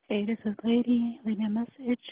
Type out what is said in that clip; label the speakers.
Speaker 1: Hey, this is Lady. Leave me a message.